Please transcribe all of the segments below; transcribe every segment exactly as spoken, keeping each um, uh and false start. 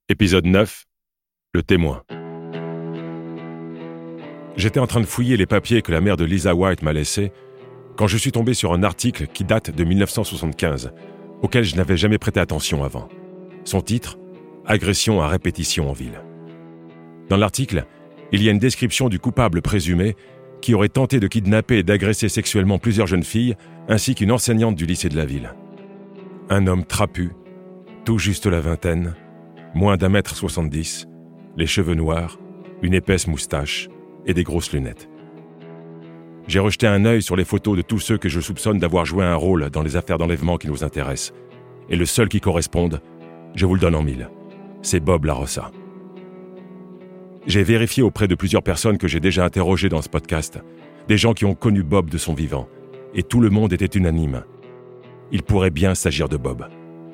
Épisode neuf, le témoin. J'étais en train de fouiller les papiers que la mère de Lisa White m'a laissés quand je suis tombé sur un article qui date de dix-neuf cent soixante-quinze, auquel je n'avais jamais prêté attention avant. Son titre, « Agression à répétition en ville ». Dans l'article, il y a une description du coupable présumé qui aurait tenté de kidnapper et d'agresser sexuellement plusieurs jeunes filles ainsi qu'une enseignante du lycée de la ville. Un homme trapu, tout juste la vingtaine, moins d'un mètre soixante-dix, les cheveux noirs, une épaisse moustache et des grosses lunettes. J'ai rejeté un œil sur les photos de tous ceux que je soupçonne d'avoir joué un rôle dans les affaires d'enlèvement qui nous intéressent. Et le seul qui corresponde, je vous le donne en mille, c'est Bob LaRossa. J'ai vérifié auprès de plusieurs personnes que j'ai déjà interrogées dans ce podcast, des gens qui ont connu Bob de son vivant, et tout le monde était unanime. Il pourrait bien s'agir de Bob.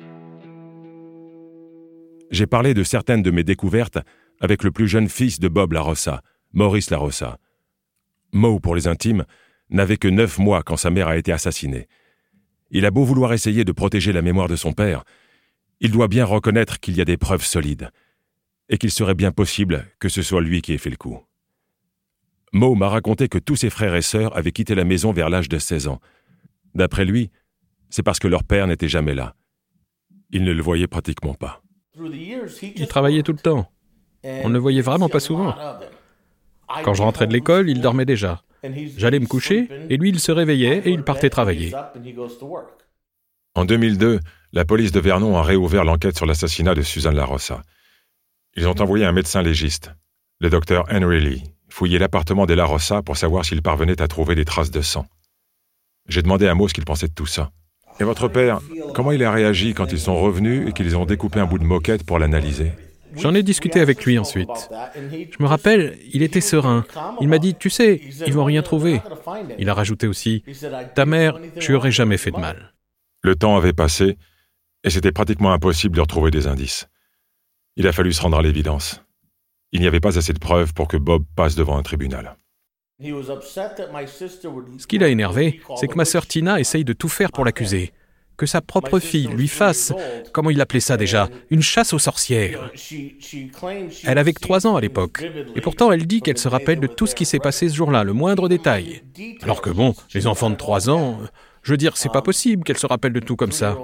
J'ai parlé de certaines de mes découvertes avec le plus jeune fils de Bob LaRossa, Maurice LaRossa. Mo, pour les intimes, n'avait que neuf mois quand sa mère a été assassinée. Il a beau vouloir essayer de protéger la mémoire de son père, il doit bien reconnaître qu'il y a des preuves solides et qu'il serait bien possible que ce soit lui qui ait fait le coup. Mo m'a raconté que tous ses frères et sœurs avaient quitté la maison vers l'âge de seize ans. D'après lui, c'est parce que leur père n'était jamais là. Il ne le voyait pratiquement pas. Il travaillait tout le temps. On ne le voyait vraiment pas souvent. Quand je rentrais de l'école, il dormait déjà. J'allais me coucher, et lui, il se réveillait et il partait travailler. En deux mille deux, la police de Vernon a réouvert l'enquête sur l'assassinat de Suzanne LaRossa. Ils ont envoyé un médecin légiste, le docteur Henry Lee, fouiller l'appartement des LaRossa pour savoir s'il parvenait à trouver des traces de sang. J'ai demandé à Mo ce qu'il pensait de tout ça. Et votre père, comment il a réagi quand ils sont revenus et qu'ils ont découpé un bout de moquette pour l'analyser? J'en ai discuté avec lui ensuite. Je me rappelle, il était serein. Il m'a dit, tu sais, ils vont rien trouver. Il a rajouté aussi, ta mère, je lui aurais jamais fait de mal. Le temps avait passé et c'était pratiquement impossible de retrouver des indices. Il a fallu se rendre à l'évidence. Il n'y avait pas assez de preuves pour que Bob passe devant un tribunal. Ce qui l'a énervé, c'est que ma sœur Tina essaye de tout faire pour l'accuser. Que sa propre fille lui fasse, comment il appelait ça déjà, une chasse aux sorcières. Elle avait que trois ans à l'époque, et pourtant elle dit qu'elle se rappelle de tout ce qui s'est passé ce jour-là, le moindre détail. Alors que bon, les enfants de trois ans, je veux dire, c'est pas possible qu'elle se rappelle de tout comme ça.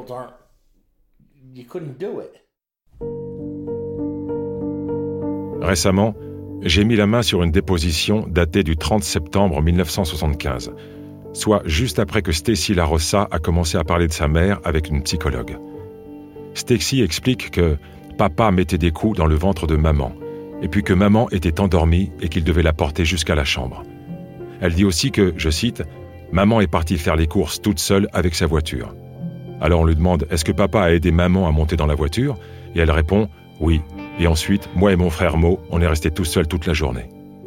Récemment, j'ai mis la main sur une déposition datée du trente septembre mille neuf cent soixante-quinze, soit juste après que Stacy LaRossa a commencé à parler de sa mère avec une psychologue. Stacy explique que papa mettait des coups dans le ventre de maman, et puis que maman était endormie et qu'il devait la porter jusqu'à la chambre. Elle dit aussi que, je cite, « Maman est partie faire les courses toute seule avec sa voiture. » Alors on lui demande « Est-ce que papa a aidé maman à monter dans la voiture ?» Et elle répond « Oui. » Et ensuite, moi et mon frère Mo, on est restés tout seuls toute la journée.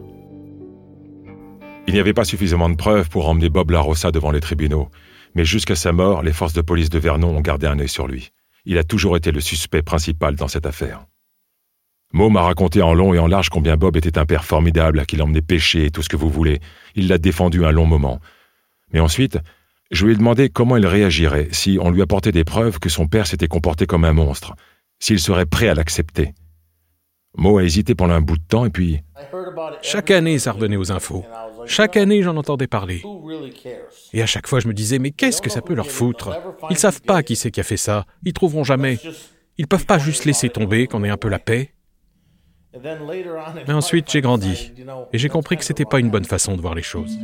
Il n'y avait pas suffisamment de preuves pour emmener Bob LaRossa devant les tribunaux, mais jusqu'à sa mort, les forces de police de Vernon ont gardé un œil sur lui. Il a toujours été le suspect principal dans cette affaire. Mo m'a raconté en long et en large combien Bob était un père formidable, qu'il emmenait pêcher et tout ce que vous voulez. Il l'a défendu un long moment. Mais ensuite, je lui ai demandé comment il réagirait si on lui apportait des preuves que son père s'était comporté comme un monstre, s'il serait prêt à l'accepter. Mo a hésité pendant un bout de temps et puis... Chaque année, ça revenait aux infos. Chaque année, j'en entendais parler. Et à chaque fois, je me disais, mais qu'est-ce que ça peut leur foutre? Ils savent pas qui c'est qui a fait ça. Ils trouveront jamais. Ils peuvent pas juste laisser tomber, qu'on ait un peu la paix. Mais ensuite, j'ai grandi. Et j'ai compris que c'était pas une bonne façon de voir les choses.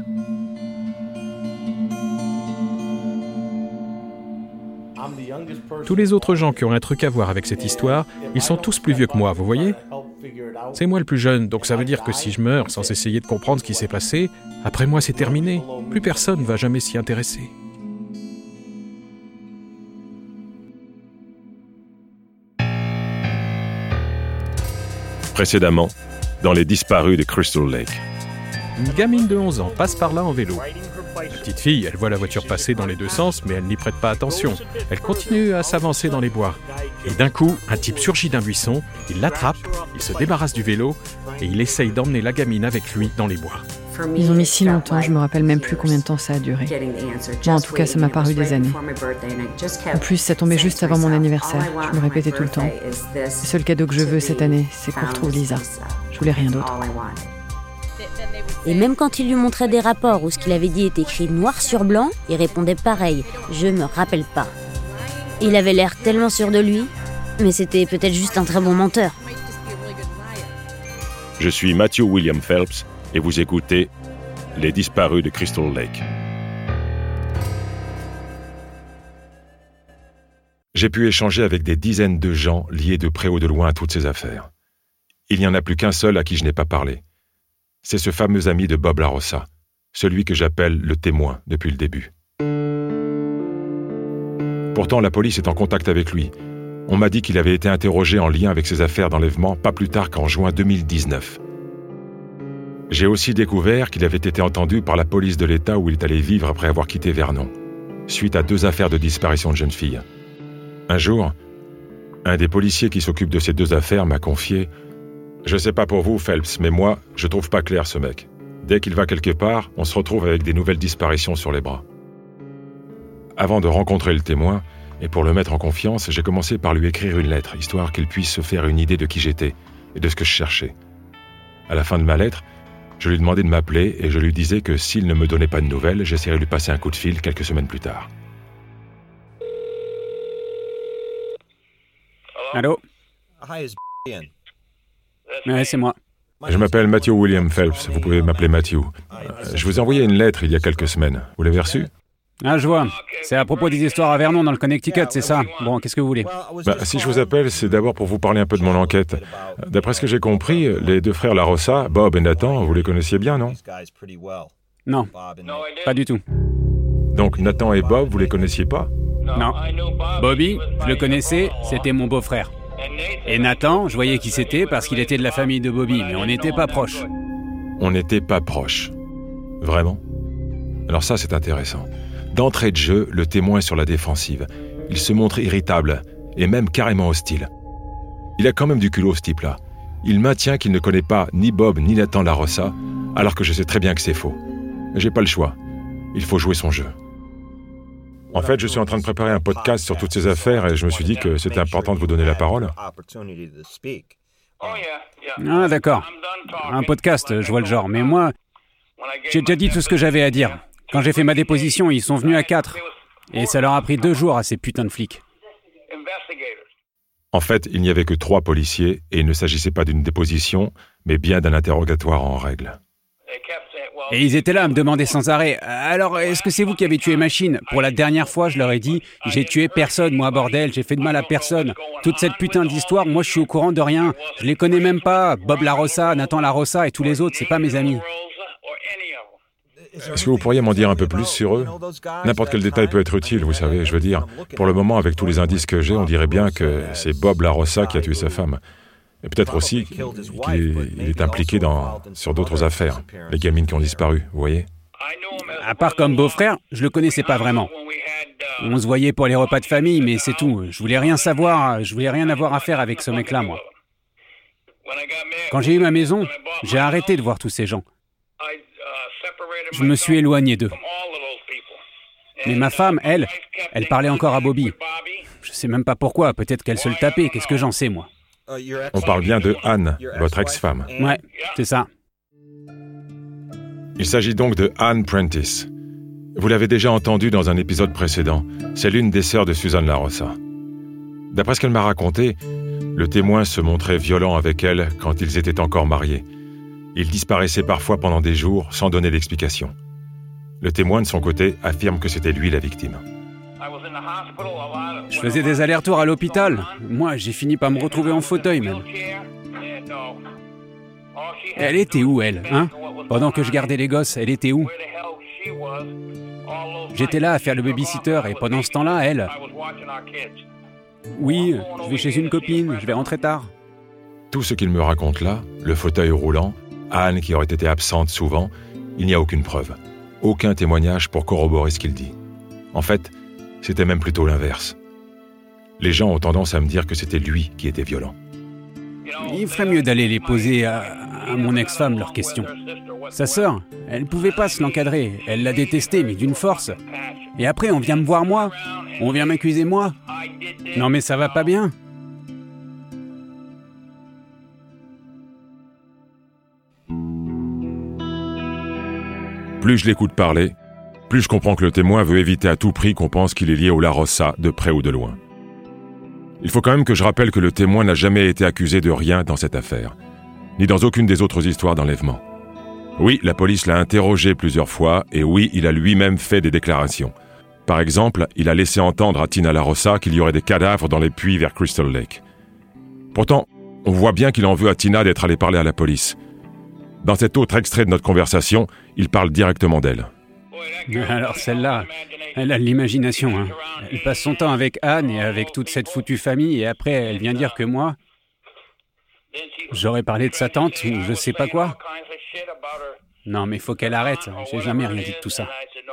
Tous les autres gens qui ont un truc à voir avec cette histoire, ils sont tous plus vieux que moi, vous voyez? C'est moi le plus jeune, donc ça veut dire que si je meurs sans essayer de comprendre ce qui s'est passé, après moi c'est terminé. Plus personne ne va jamais s'y intéresser. Précédemment, dans les disparus de Crystal Lake. Une gamine de onze ans passe par là en vélo. La petite fille, elle voit la voiture passer dans les deux sens, mais elle n'y prête pas attention. Elle continue à s'avancer dans les bois. Et d'un coup, un type surgit d'un buisson, il l'attrape, il se débarrasse du vélo et il essaye d'emmener la gamine avec lui dans les bois. Ils ont mis si longtemps, je me rappelle même plus combien de temps ça a duré. Moi, en tout cas, ça m'a paru des années. En plus, ça tombait juste avant mon anniversaire. Je me répétais tout le temps. Le seul cadeau que je veux cette année, c'est qu'on retrouve Lisa. Je voulais rien d'autre. Et même quand il lui montrait des rapports où ce qu'il avait dit était écrit noir sur blanc, il répondait pareil, je me rappelle pas. Il avait l'air tellement sûr de lui, mais c'était peut-être juste un très bon menteur. Je suis Matthew William Phelps et vous écoutez Les Disparus de Crystal Lake. J'ai pu échanger avec des dizaines de gens liés de près ou de loin à toutes ces affaires. Il n'y en a plus qu'un seul à qui je n'ai pas parlé. C'est ce fameux ami de Bob LaRossa, celui que j'appelle le témoin depuis le début. Pourtant, la police est en contact avec lui. On m'a dit qu'il avait été interrogé en lien avec ces affaires d'enlèvement pas plus tard qu'en juin deux mille dix-neuf. J'ai aussi découvert qu'il avait été entendu par la police de l'État où il est allé vivre après avoir quitté Vernon, suite à deux affaires de disparition de jeunes filles. Un jour, un des policiers qui s'occupe de ces deux affaires m'a confié « Je sais pas pour vous, Phelps, mais moi, je trouve pas clair ce mec. Dès qu'il va quelque part, on se retrouve avec des nouvelles disparitions sur les bras. » Avant de rencontrer le témoin, et pour le mettre en confiance, j'ai commencé par lui écrire une lettre, histoire qu'il puisse se faire une idée de qui j'étais et de ce que je cherchais. À la fin de ma lettre, je lui demandais de m'appeler et je lui disais que s'il ne me donnait pas de nouvelles, j'essaierais de lui passer un coup de fil quelques semaines plus tard. Allô? Ouais, c'est moi. Je m'appelle Matthew William Phelps, vous pouvez m'appeler Matthew. Je vous ai envoyé une lettre il y a quelques semaines. Vous l'avez reçue? Ah, je vois. C'est à propos des histoires à Vernon dans le Connecticut, c'est ça? Bon, qu'est-ce que vous voulez? Bah, si je vous appelle, c'est d'abord pour vous parler un peu de mon enquête. D'après ce que j'ai compris, les deux frères LaRossa, Bob et Nathan, vous les connaissiez bien, non? Non, pas du tout. Donc Nathan et Bob, vous les connaissiez pas? Non. Bobby, je le connaissais, c'était mon beau-frère. Et Nathan, je voyais qui c'était parce qu'il était de la famille de Bobby, mais on n'était pas proches. On n'était pas proches. Vraiment? Alors ça, c'est intéressant. D'entrée de jeu, le témoin est sur la défensive. Il se montre irritable et même carrément hostile. Il a quand même du culot, ce type-là. Il maintient qu'il ne connaît pas ni Bob ni Nathan LaRossa, alors que je sais très bien que c'est faux. Mais j'ai pas le choix. Il faut jouer son jeu. En fait, je suis en train de préparer un podcast sur toutes ces affaires et je me suis dit que c'était important de vous donner la parole. Ah, d'accord. Un podcast, je vois le genre. Mais moi, j'ai déjà dit tout ce que j'avais à dire. Quand j'ai fait ma déposition, ils sont venus à quatre. Et ça leur a pris deux jours à ces putains de flics. En fait, il n'y avait que trois policiers et il ne s'agissait pas d'une déposition, mais bien d'un interrogatoire en règle. Et ils étaient là à me demander sans arrêt « Alors, est-ce que c'est vous qui avez tué Machine ?» Pour la dernière fois, je leur ai dit « J'ai tué personne, moi, bordel, j'ai fait de mal à personne. Toute cette putain d'histoire, moi, je suis au courant de rien. Je les connais même pas. Bob LaRossa, Nathan LaRossa et tous les autres, c'est pas mes amis. » Est-ce que vous pourriez m'en dire un peu plus sur eux? N'importe quel détail peut être utile, vous savez. Je veux dire, pour le moment, avec tous les indices que j'ai, on dirait bien que c'est Bob LaRossa qui a tué sa femme. Et peut-être aussi qu'il est, est impliqué dans, sur d'autres affaires. Les gamines qui ont disparu, vous voyez? À part comme beau-frère, je le connaissais pas vraiment. On se voyait pour les repas de famille, mais c'est tout. Je voulais rien savoir, je voulais rien avoir à faire avec ce mec-là, moi. Quand j'ai eu ma maison, j'ai arrêté de voir tous ces gens. Je me suis éloigné d'eux. Mais ma femme, elle, elle parlait encore à Bobby. Je sais même pas pourquoi, peut-être qu'elle se le tapait, qu'est-ce que j'en sais, moi. On parle bien de Anne, votre ex-femme. Ouais, c'est ça. Il s'agit donc de Anne Prentice. Vous l'avez déjà entendu dans un épisode précédent. C'est l'une des sœurs de Susan LaRossa. D'après ce qu'elle m'a raconté, le témoin se montrait violent avec elle quand ils étaient encore mariés. Il disparaissait parfois pendant des jours sans donner d'explication. Le témoin, de son côté, affirme que c'était lui la victime. Je faisais des allers-retours à l'hôpital. Moi, j'ai fini par me retrouver en fauteuil, même. Elle était où, elle, hein? Pendant que je gardais les gosses, elle était où? J'étais là à faire le babysitter, et pendant ce temps-là, elle... Oui, je vais chez une copine, je vais rentrer tard. Tout ce qu'il me raconte là, le fauteuil roulant, Anne qui aurait été absente souvent, il n'y a aucune preuve. Aucun témoignage pour corroborer ce qu'il dit. En fait, c'était même plutôt l'inverse. Les gens ont tendance à me dire que c'était lui qui était violent. Il ferait mieux d'aller les poser à, à mon ex-femme leurs questions. Sa sœur, elle pouvait pas se l'encadrer. Elle l'a détesté, mais d'une force. Et après, on vient me voir moi. On vient m'accuser moi. Non mais ça va pas bien. Plus je l'écoute parler, plus je comprends que le témoin veut éviter à tout prix qu'on pense qu'il est lié au La Rosa, de près ou de loin. Il faut quand même que je rappelle que le témoin n'a jamais été accusé de rien dans cette affaire, ni dans aucune des autres histoires d'enlèvement. Oui, la police l'a interrogé plusieurs fois, et oui, il a lui-même fait des déclarations. Par exemple, il a laissé entendre à Tina La Rosa qu'il y aurait des cadavres dans les puits vers Crystal Lake. Pourtant, on voit bien qu'il en veut à Tina d'être allée parler à la police. Dans cet autre extrait de notre conversation, il parle directement d'elle. Alors celle-là, elle a de l'imagination. Hein. Elle passe son temps avec Anne et avec toute cette foutue famille, et après elle vient dire que moi, j'aurais parlé de sa tante ou je sais pas quoi. Non mais faut qu'elle arrête, j'ai jamais rien dit de tout ça.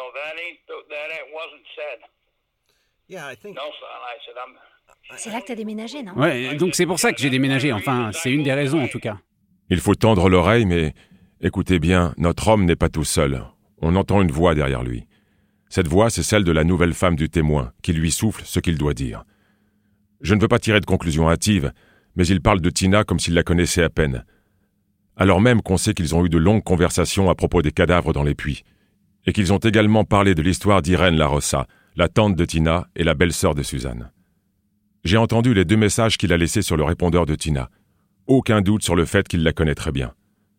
C'est là que t'as déménagé, non? Ouais, donc c'est pour ça que j'ai déménagé, enfin, c'est une des raisons en tout cas. Il faut tendre l'oreille, mais écoutez bien, notre homme n'est pas tout seul. On entend une voix derrière lui. Cette voix, c'est celle de la nouvelle femme du témoin, qui lui souffle ce qu'il doit dire. Je ne veux pas tirer de conclusion hâtive, mais il parle de Tina comme s'il la connaissait à peine. Alors même qu'on sait qu'ils ont eu de longues conversations à propos des cadavres dans les puits, et qu'ils ont également parlé de l'histoire d'Irène La Rosa, la tante de Tina et la belle-sœur de Suzanne. J'ai entendu les deux messages qu'il a laissés sur le répondeur de Tina. Aucun doute sur le fait qu'il la connaît très bien.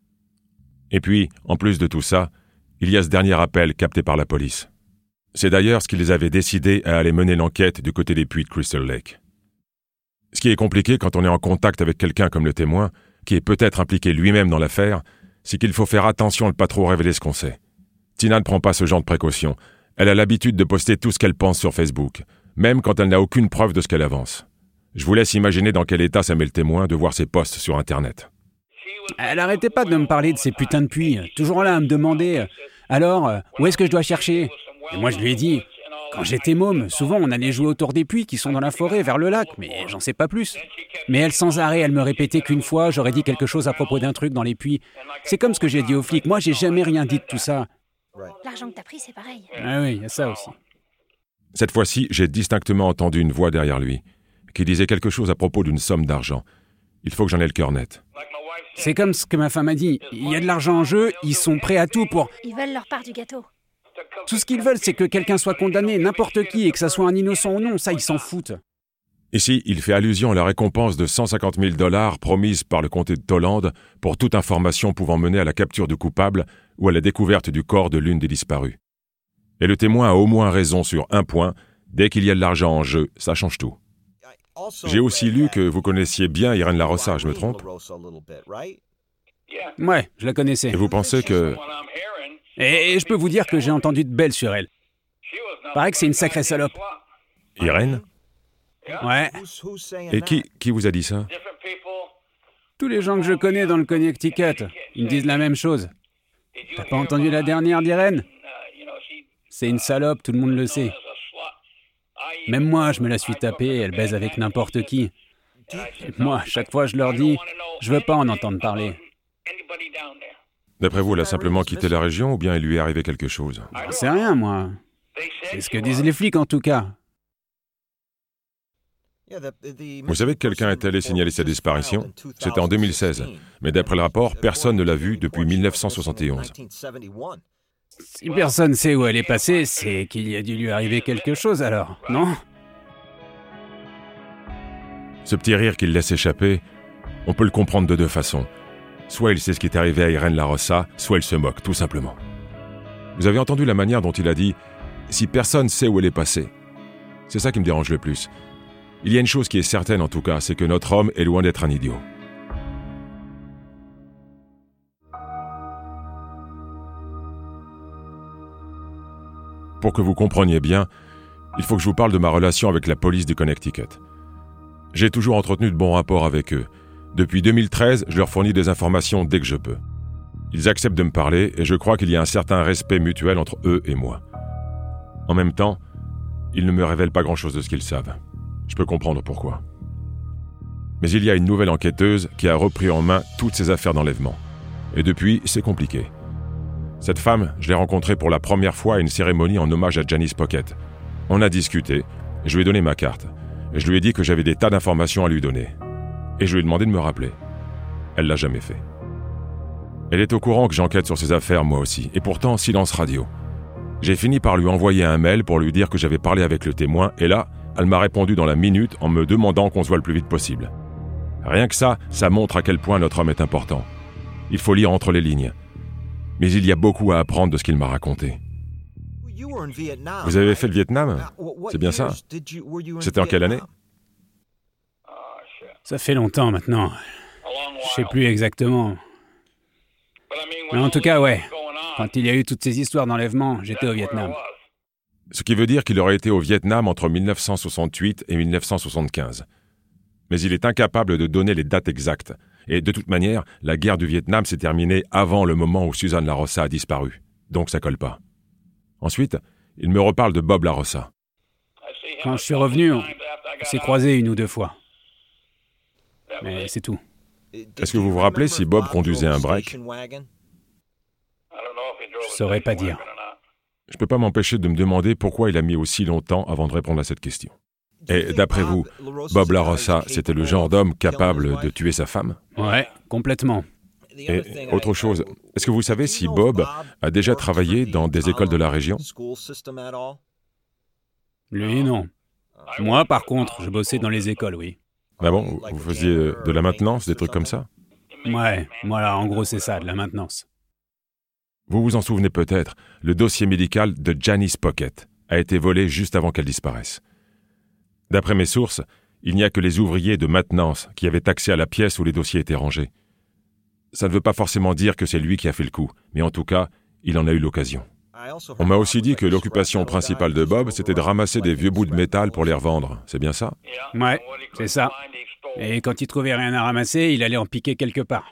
Et puis, en plus de tout ça, il y a ce dernier appel capté par la police. C'est d'ailleurs ce qui les avait décidés à aller mener l'enquête du côté des puits de Crystal Lake. Ce qui est compliqué quand on est en contact avec quelqu'un comme le témoin, qui est peut-être impliqué lui-même dans l'affaire, c'est qu'il faut faire attention à ne pas trop révéler ce qu'on sait. Tina ne prend pas ce genre de précautions. Elle a l'habitude de poster tout ce qu'elle pense sur Facebook, même quand elle n'a aucune preuve de ce qu'elle avance. Je vous laisse imaginer dans quel état ça met le témoin de voir ses posts sur Internet. Elle arrêtait pas de me parler de ces putains de puits, toujours là à me demander « Alors, où est-ce que je dois chercher ?» Et moi je lui ai dit « Quand j'étais môme, souvent on allait jouer autour des puits qui sont dans la forêt vers le lac, mais j'en sais pas plus. » Mais elle sans arrêt, elle me répétait qu'une fois j'aurais dit quelque chose à propos d'un truc dans les puits. C'est comme ce que j'ai dit aux flics, moi j'ai jamais rien dit de tout ça. L'argent que t'as pris, c'est pareil. Ah oui, il y a ça aussi. Cette fois-ci, j'ai distinctement entendu une voix derrière lui, qui disait quelque chose à propos d'une somme d'argent. Il faut que j'en ai le cœur net. C'est comme ce que ma femme a dit. Il y a de l'argent en jeu, ils sont prêts à tout pour... Ils veulent leur part du gâteau. Tout ce qu'ils veulent, c'est que quelqu'un soit condamné, n'importe qui, et que ça soit un innocent ou non, ça, ils s'en foutent. Ici, il fait allusion à la récompense de cent cinquante mille dollars promise par le comté de Toland pour toute information pouvant mener à la capture du coupable ou à la découverte du corps de l'une des disparues. Et le témoin a au moins raison sur un point, dès qu'il y a de l'argent en jeu, ça change tout. J'ai aussi lu que vous connaissiez bien Irène La Rosa, je me trompe? Ouais, je la connaissais. Et vous pensez que... Et, et je peux vous dire que j'ai entendu de belles sur elle. Paraît que c'est une sacrée salope. Irène? Ouais. Et qui, qui vous a dit ça? Tous les gens que je connais dans le Connecticut, ils me disent la même chose. T'as pas entendu la dernière d'Irène? C'est une salope, tout le monde le sait. Même moi, je me la suis tapée, elle baise avec n'importe qui. Et moi, chaque fois, je leur dis, je veux pas en entendre parler. D'après vous, elle a simplement quitté la région ou bien il lui est arrivé quelque chose? J'en sais rien, moi. C'est ce que disent les flics, en tout cas. Vous savez que quelqu'un est allé signaler sa disparition? C'était en deux mille seize. Mais d'après le rapport, personne ne l'a vue depuis mille neuf cent soixante et onze. Si personne sait où elle est passée, c'est qu'il y a dû lui arriver quelque chose alors, non? Ce petit rire qu'il laisse échapper, on peut le comprendre de deux façons. Soit il sait ce qui est arrivé à Irène La Rosa, soit il se moque, tout simplement. Vous avez entendu la manière dont il a dit « si personne sait où elle est passée ». C'est ça qui me dérange le plus. Il y a une chose qui est certaine en tout cas, c'est que notre homme est loin d'être un idiot. Pour que vous compreniez bien, il faut que je vous parle de ma relation avec la police du Connecticut. J'ai toujours entretenu de bons rapports avec eux. Depuis deux mille treize, je leur fournis des informations dès que je peux. Ils acceptent de me parler et je crois qu'il y a un certain respect mutuel entre eux et moi. En même temps, ils ne me révèlent pas grand-chose de ce qu'ils savent. Je peux comprendre pourquoi. Mais il y a une nouvelle enquêteuse qui a repris en main toutes ces affaires d'enlèvement. Et depuis, c'est compliqué. Cette femme, je l'ai rencontrée pour la première fois à une cérémonie en hommage à Janice Pocket. On a discuté, je lui ai donné ma carte. Et je lui ai dit que j'avais des tas d'informations à lui donner. Et je lui ai demandé de me rappeler. Elle l'a jamais fait. Elle est au courant que j'enquête sur ses affaires, moi aussi, et pourtant, silence radio. J'ai fini par lui envoyer un mail pour lui dire que j'avais parlé avec le témoin, et là, elle m'a répondu dans la minute en me demandant qu'on se voit le plus vite possible. Rien que ça, ça montre à quel point notre homme est important. Il faut lire entre les lignes. Mais il y a beaucoup à apprendre de ce qu'il m'a raconté. Vous avez fait le Vietnam? C'est bien ça? C'était en quelle année? Ça fait longtemps maintenant. Je sais plus exactement. Mais en tout cas, ouais. Quand il y a eu toutes ces histoires d'enlèvement, j'étais au Vietnam. Ce qui veut dire qu'il aurait été au Vietnam entre dix-neuf cent soixante-huit et dix-neuf cent soixante-quinze. Mais il est incapable de donner les dates exactes. Et de toute manière, la guerre du Vietnam s'est terminée avant le moment où Suzanne LaRossa a disparu. Donc ça colle pas. Ensuite, il me reparle de Bob LaRossa. Quand je suis revenu, on s'est croisés une ou deux fois. Mais c'est tout. Est-ce que vous vous rappelez si Bob conduisait un break? Je saurais pas dire. Je peux pas m'empêcher de me demander pourquoi il a mis aussi longtemps avant de répondre à cette question. Et d'après vous, Bob LaRossa, c'était le genre d'homme capable de tuer sa femme? Ouais, complètement. Et autre chose, est-ce que vous savez si Bob a déjà travaillé dans des écoles de la région? Lui, non. Moi, par contre, je bossais dans les écoles, oui. Ah bon, vous faisiez de la maintenance, des trucs comme ça? Ouais, voilà, en gros, c'est ça, de la maintenance. Vous vous en souvenez peut-être, le dossier médical de Janice Pocket a été volé juste avant qu'elle disparaisse. D'après mes sources, il n'y a que les ouvriers de maintenance qui avaient accès à la pièce où les dossiers étaient rangés. Ça ne veut pas forcément dire que c'est lui qui a fait le coup, mais en tout cas, il en a eu l'occasion. On m'a aussi dit que l'occupation principale de Bob, c'était de ramasser des vieux bouts de métal pour les revendre. C'est bien ça? Ouais, c'est ça. Et quand il trouvait rien à ramasser, il allait en piquer quelque part.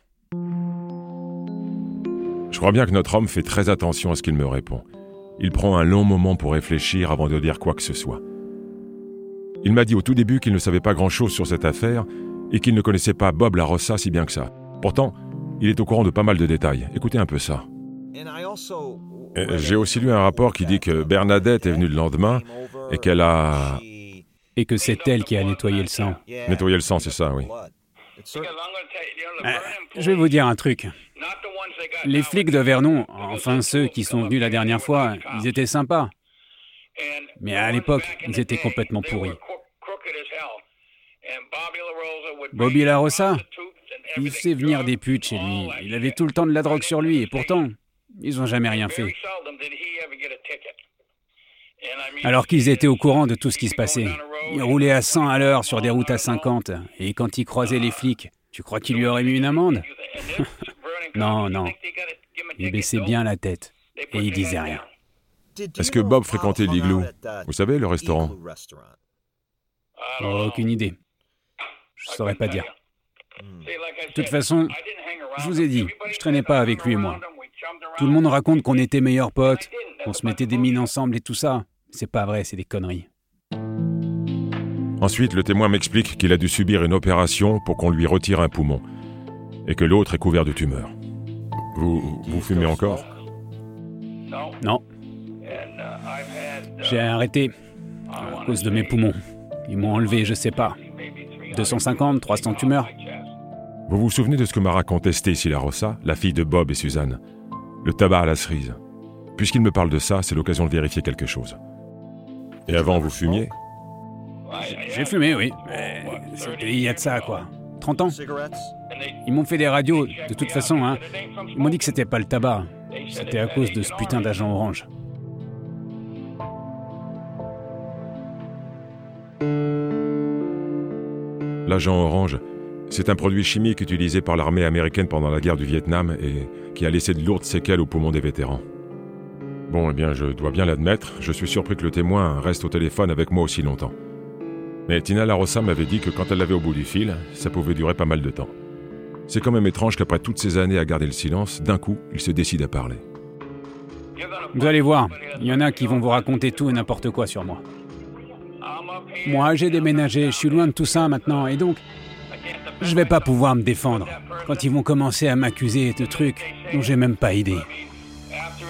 Je crois bien que notre homme fait très attention à ce qu'il me répond. Il prend un long moment pour réfléchir avant de dire quoi que ce soit. Il m'a dit au tout début qu'il ne savait pas grand-chose sur cette affaire et qu'il ne connaissait pas Bob LaRossa si bien que ça. Pourtant, il est au courant de pas mal de détails. Écoutez un peu ça. J'ai aussi lu un rapport qui dit que Bernadette est venue le lendemain et qu'elle a... Et que c'est elle qui a nettoyé le sang. Nettoyé le sang, c'est ça, oui. Euh, je vais vous dire un truc. Les flics de Vernon, enfin ceux qui sont venus la dernière fois, ils étaient sympas. Mais à l'époque, ils étaient complètement pourris. Bobby LaRossa, il fait venir des putes chez lui. Il avait tout le temps de la drogue sur lui et pourtant, ils n'ont jamais rien fait. Alors qu'ils étaient au courant de tout ce qui se passait. Il roulait à cent à l'heure sur des routes à cinquante. Et quand il croisait les flics, tu crois qu'il lui aurait mis une amende? Non, non. Il baissait bien la tête. Et il disait rien. Est-ce que Bob fréquentait l'Igloo? Vous savez, le restaurant? Oh, aucune idée. Je saurais pas dire. De toute façon, je vous ai dit, je traînais pas avec lui et moi. Tout le monde raconte qu'on était meilleurs potes, qu'on se mettait des mines ensemble et tout ça. C'est pas vrai, c'est des conneries. Ensuite, le témoin m'explique qu'il a dû subir une opération pour qu'on lui retire un poumon et que l'autre est couvert de tumeurs. Vous, vous fumez encore? Non. J'ai arrêté à cause de mes poumons. Ils m'ont enlevé, je sais pas, deux cent cinquante, trois cents tumeurs. Vous vous souvenez de ce que m'a raconté Stacy LaRossa, la fille de Bob et Suzanne? Le tabac à la cerise. Puisqu'il me parle de ça, c'est l'occasion de vérifier quelque chose. Et avant, vous fumiez? J'ai fumé, oui. Mais c'était il y a de ça, quoi. trente ans. Ils m'ont fait des radios, de toute façon, hein. Ils m'ont dit que c'était pas le tabac. C'était à cause de ce putain d'agent orange. L'agent orange, c'est un produit chimique utilisé par l'armée américaine pendant la guerre du Vietnam et qui a laissé de lourdes séquelles aux poumons des vétérans. Bon, eh bien, je dois bien l'admettre, je suis surpris que le témoin reste au téléphone avec moi aussi longtemps. Mais Tina LaRossa m'avait dit que quand elle l'avait au bout du fil, ça pouvait durer pas mal de temps. C'est quand même étrange qu'après toutes ces années à garder le silence, d'un coup, il se décide à parler. Vous allez voir, il y en a qui vont vous raconter tout et n'importe quoi sur moi. Moi, j'ai déménagé, je suis loin de tout ça maintenant, et donc, je vais pas pouvoir me défendre quand ils vont commencer à m'accuser de trucs dont j'ai même pas idée.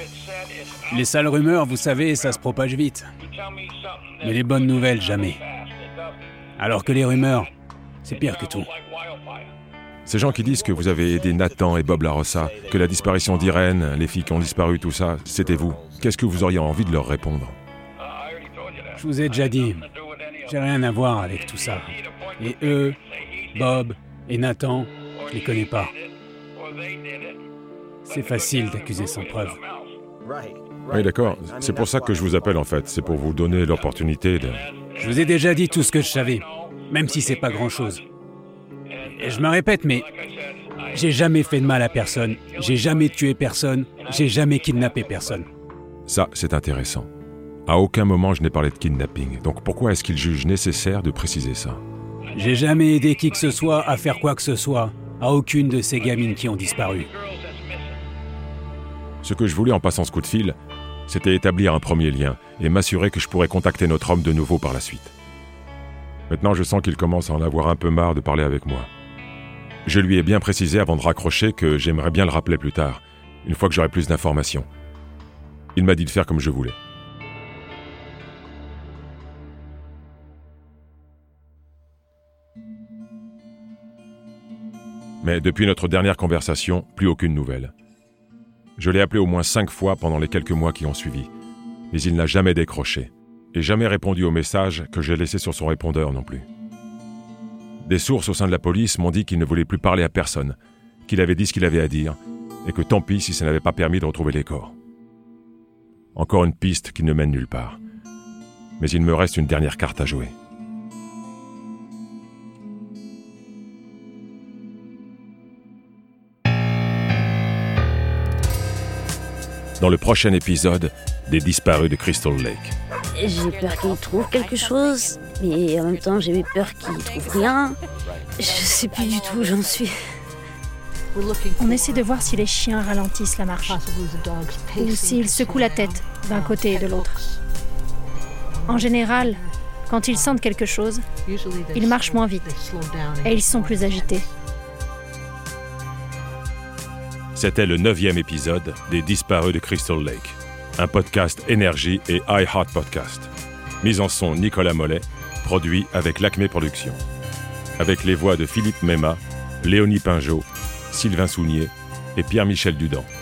Les sales rumeurs, vous savez, ça se propage vite. Mais les bonnes nouvelles, jamais. Alors que les rumeurs, c'est pire que tout. Ces gens qui disent que vous avez aidé Nathan et Bob LaRossa, que la disparition d'Irène, les filles qui ont disparu, tout ça, c'était vous. Qu'est-ce que vous auriez envie de leur répondre? Je vous ai déjà dit, j'ai rien à voir avec tout ça. Et eux, Bob et Nathan, je les connais pas. C'est facile d'accuser sans preuve. Oui, d'accord. C'est pour ça que je vous appelle, en fait. C'est pour vous donner l'opportunité de... Je vous ai déjà dit tout ce que je savais, même si c'est pas grand-chose. Et je me répète, mais j'ai jamais fait de mal à personne, j'ai jamais tué personne, j'ai jamais kidnappé personne. Ça, c'est intéressant. À aucun moment je n'ai parlé de kidnapping. Donc pourquoi est-ce qu'il juge nécessaire de préciser ça? J'ai jamais aidé qui que ce soit à faire quoi que ce soit, à aucune de ces gamines qui ont disparu. Ce que je voulais en passant ce coup de fil, c'était établir un premier lien et m'assurer que je pourrais contacter notre homme de nouveau par la suite. Maintenant, je sens qu'il commence à en avoir un peu marre de parler avec moi. Je lui ai bien précisé avant de raccrocher que j'aimerais bien le rappeler plus tard, une fois que j'aurai plus d'informations. Il m'a dit de faire comme je voulais. Mais depuis notre dernière conversation, plus aucune nouvelle. Je l'ai appelé au moins cinq fois pendant les quelques mois qui ont suivi, mais il n'a jamais décroché, et jamais répondu au message que j'ai laissé sur son répondeur non plus. Des sources au sein de la police m'ont dit qu'il ne voulait plus parler à personne, qu'il avait dit ce qu'il avait à dire, et que tant pis si ça n'avait pas permis de retrouver les corps. Encore une piste qui ne mène nulle part. Mais il me reste une dernière carte à jouer. Dans le prochain épisode des Disparus de Crystal Lake. J'ai peur qu'il trouve quelque chose, mais en même temps j'ai eu peur qu'il trouve rien. Je sais plus du tout où j'en suis. On essaie de voir si les chiens ralentissent la marche, ou s'ils secouent la tête d'un côté et de l'autre. En général, quand ils sentent quelque chose, ils marchent moins vite, et ils sont plus agités. C'était le neuvième épisode des Disparus de Crystal Lake, un podcast Énergie et iHeart Podcast. Mise en son Nicolas Mollet, produit avec l'Acme Productions. Avec les voix de Philippe Mema, Léonie Pinjot, Sylvain Sounier et Pierre-Michel Dudan.